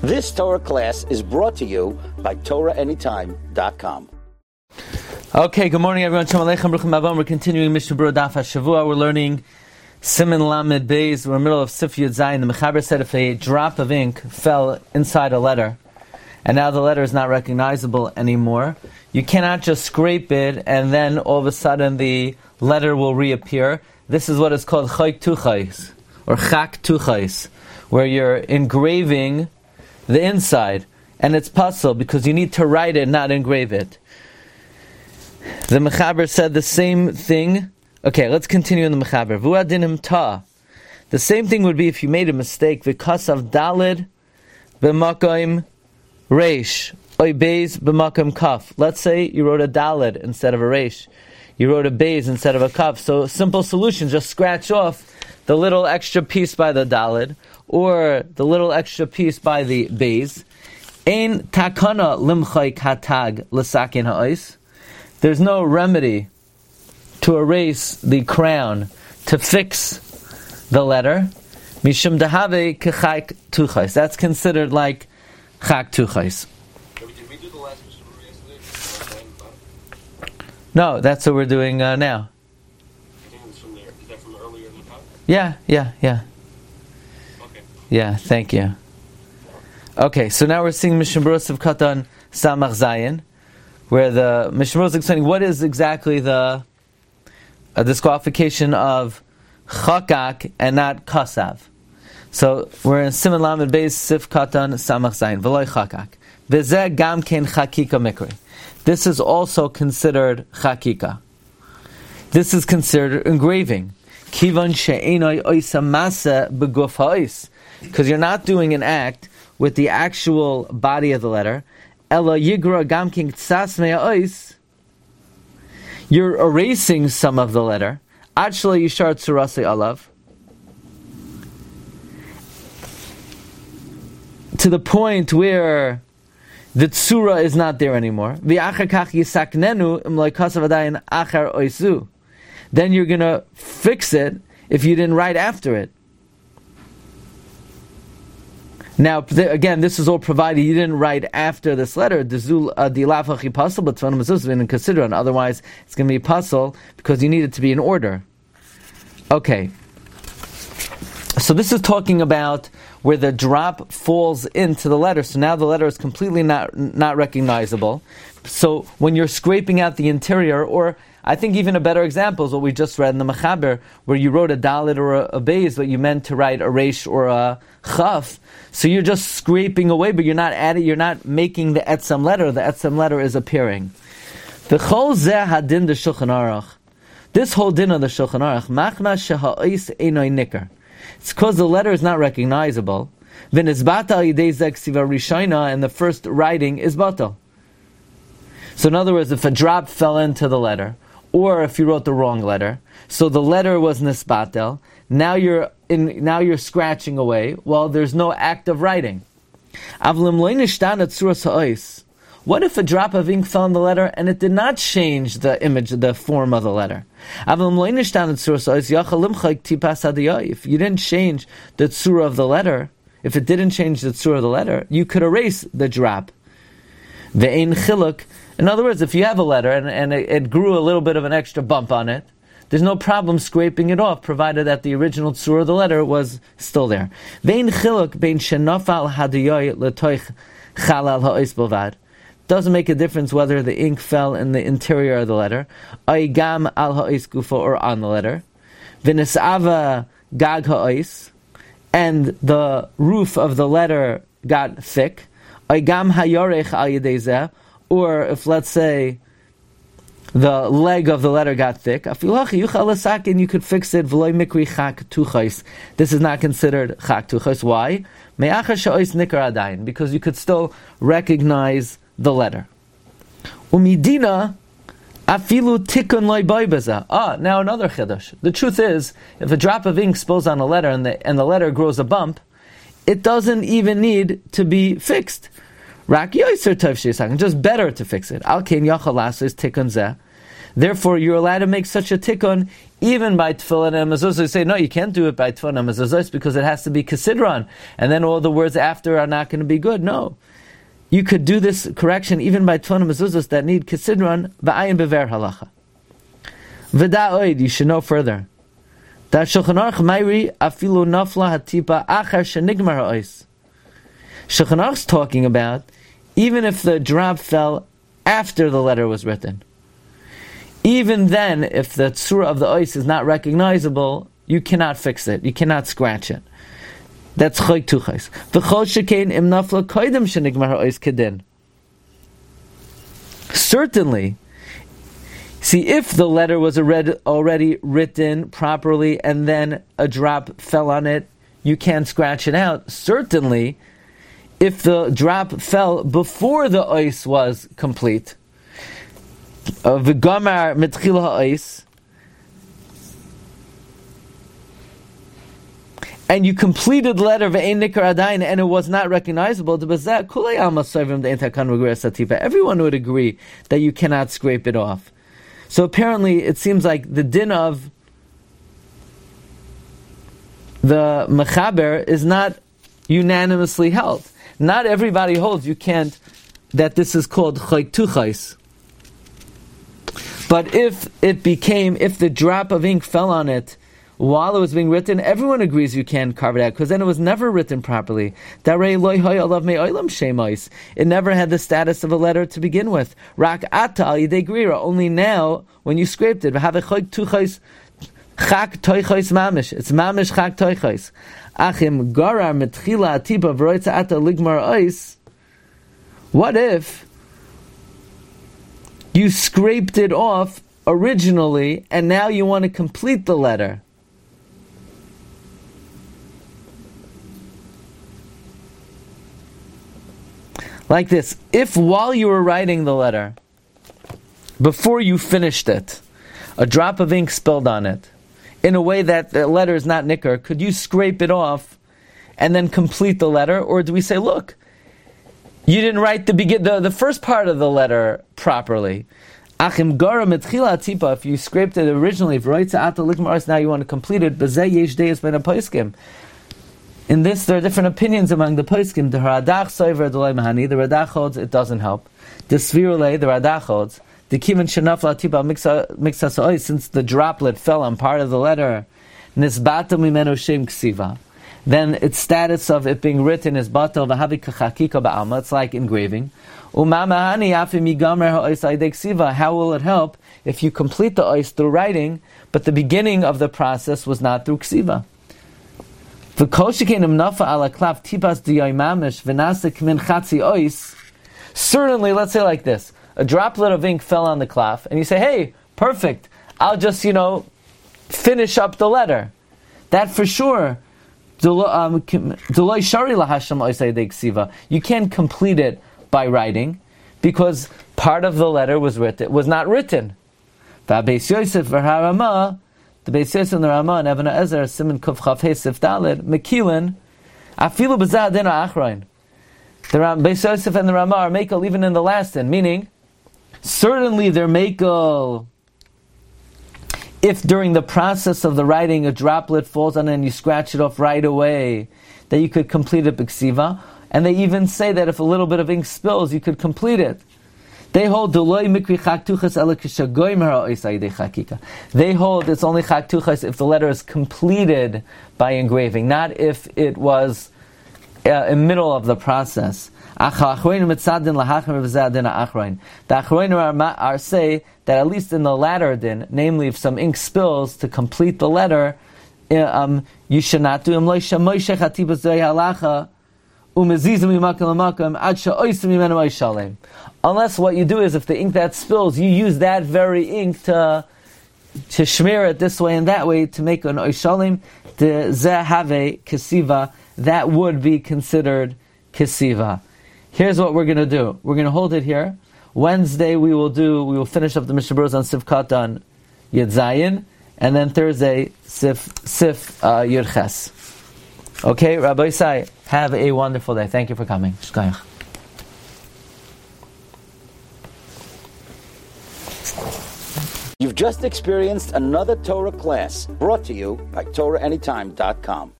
This Torah class is brought to you by TorahAnytime.com. Okay, good morning everyone. Shalom Aleichem, Bruchim Abam. We're continuing Mishnah Berurah Daf HaShavua. We're learning Siman Lamed Beis. We're in the middle of Sif Yud Zayin. The Mechaber said if a drop of ink fell inside a letter, and now the letter is not recognizable anymore, you cannot just scrape it and then all of a sudden the letter will reappear. This is what is called Chak Tuchais, or Chak Tuchais, where you're engraving the inside, and it's puzzle because you need to write it, not engrave it. The Mechaber said the same thing. Okay, let's continue in the Mechaber. Vuadinim ta. The same thing would be if you made a mistake. V'kasav dalid b'makom reish oy beis b'makom kaf. Let's say you wrote a dalid instead of a reish. You wrote a beis instead of a kaf. So simple solution: just scratch off the little extra piece by the dalid or the little extra piece by the beis. Ein takana limchay katag l'sakin ha'os. There's no remedy to erase the crown, to fix the letter. Mishum dehave kechak tuchais. That's considered like chak tuchais. Did we do the last Mishnah yesterday? No, that's what we're doing now. I think it was from there. Is that from earlier in the talk? Yeah. Okay. Yeah, thank you. Okay, so now we're seeing Mishnah Berurah Katan Samach Zayin, where the Mishnah Berurah is explaining what is exactly the disqualification of chakak and not kasav. So we're in Siman Lamed Beis Sif Katan Samach Zayin V'loy chakak. V'zeh gam ken chakika mikri. This is also considered chakika. This is considered engraving. Kivan she'enoi oisa masa beguf ha'os. Because you're not doing an act with the actual body of the letter. Ela yigra gam ken ktsas me'ha'os. You're erasing some of the letter. Actually, yishar tsurase alav. To the point where the tsura is not there anymore. Then you're going to fix it if you didn't write after it. Now, again, this is all provided you didn't write after this letter. Otherwise, it's going to be puzzle because you need it to be in order. Okay. So this is talking about where the drop falls into the letter. So now the letter is completely not recognizable. So when you're scraping out the interior, or I think even a better example is what we just read in the Mechaber, where you wrote a dalet or a beis, but you meant to write a reish or a chaf. So you're just scraping away, but you're not making the etzem letter. The etzem letter is appearing. The chol zeh hadin de Shulchan Aruch. This whole din of the Shulchan Aruch, machna sheha'os einoi nikar. It's because the letter is not recognizable. V'nizbata al yidei zeh ksiva rishayna, and the first writing is batal. So in other words, if a drop fell into the letter, or if you wrote the wrong letter, so the letter was nisbatel, now you're scratching away. Well, there's no act of writing. What if a drop of ink fell in the letter and it did not change the image, the form of the letter? If you didn't change the tzura of the letter, if it didn't change the tzura of the letter, you could erase the drop. In other words, if you have a letter and it grew a little bit of an extra bump on it, there's no problem scraping it off, provided that the original tzura of the letter was still there. Doesn't make a difference whether the ink fell in the interior of the letter, or on the letter. Gag ha'os, and the roof of the letter got thick. Or if, let's say, the leg of the letter got thick, and you could fix it. This is not considered chak tuchais. Why? Because you could still recognize the letter. Umidina afilu tikun loy boibeza. Now another chiddush. The truth is, if a drop of ink spills on a letter and the letter grows a bump, it doesn't even need to be fixed. Rak yoiser tov sheisach, just better to fix it. Al kein yachal lasos tikun zeh. Therefore, you're allowed to make such a tikkun even by tefillin and mezuzah. You say, no, you can't do it by tefillin and mezuzah because it has to be kesidron, and then all the words after are not going to be good. No. You could do this correction even by tefillin and mezuzahs that need kesidron, v'ayin bever halacha. V'da'oid, you should know further. That Shulchan Aruch Mairi afilu nafla hatipa achar shenigmar ha'ois. Shulchan Aruch's talking about even if the drop fell after the letter was written. Even then, if the tzura of the ois is not recognizable, you cannot fix it. You cannot scratch it. That's choik tuchais. V'chol shekein im nafla koidem shenigmar ha'ois kedin. Certainly, see, if the letter was already written properly and then a drop fell on it, you can't scratch it out. Certainly, if the drop fell before the ois was complete, v'gamar mitchila ha'ois, and you completed the letter ve'ein nikar adayin and it was not recognizable, everyone would agree that you cannot scrape it off. So apparently it seems like the din of the mechaber is not unanimously held. Not everybody holds you can't, that this is called choik tuchais. But if the drop of ink fell on it while it was being written, everyone agrees you can carve it out, because then it was never written properly. It never had the status of a letter to begin with. Only now, when you scraped it, it's mamish chak toichais. Achim garar metchila atipa v'roitza ata ligmar ois. What if you scraped it off originally and now you want to complete the letter? Like this, if while you were writing the letter, before you finished it, a drop of ink spilled on it, in a way that the letter is not nicker, could you scrape it off and then complete the letter? Or do we say, look, you didn't write the first part of the letter properly. Achim gara metchila atipa, if you scraped it originally, now you want to complete it, bezeh yesh deis ben ha-poskim. In this, there are different opinions among the poskim. The Radach soiver delay mahani. The Radach holds it doesn't help. The Svirule, the Radach holds the kiman shenafla tipa mixas ois, since the droplet fell on part of the letter. Nisbata mimenu shem ksiva. Then its status of it being written is batal v'havi kachakika ba'alma. It's like engraving. Umamahani afim yigamer ha'ois aidei ksiva. How will it help if you complete the ois through writing, but the beginning of the process was not through ksiva? Certainly, let's say like this. A droplet of ink fell on the klaf, and you say, hey, perfect, I'll just, finish up the letter. That for sure, you can't complete it by writing, because part of the letter was not written. The Beis Yosef and the Ramah and Even Ezer, Siman Kuf Chaf Hey Sif Daled, Mekilin, Afilu B'zah Adin Achroin. The Beis Yosef and the Ramah are Mekel even in the last din, meaning, certainly they're Mekel if during the process of the writing a droplet falls on it and you scratch it off right away, that you could complete it b'ksiva, and they even say that if a little bit of ink spills, you could complete it. They hold They hold it's only chak tuchas if the letter is completed by engraving, not if it was in the middle of the process. The Achronim are say that at least in the latter din, namely if some ink spills to complete the letter, you should not do unless what you do is, if the ink that spills, you use that very ink to smear it this way and that way to make an oishalim, the zehave kesiva, that would be considered kesiva. Here's what we're going to do. We're going to hold it here. Wednesday we will finish up the Mishnah Berurah on Sivkat on Yud Zayin, and then Thursday Sif Yud Ches. Okay, Rabbi Isai, have a wonderful day. Thank you for coming. Shkayach. You've just experienced another Torah class brought to you by TorahAnytime.com.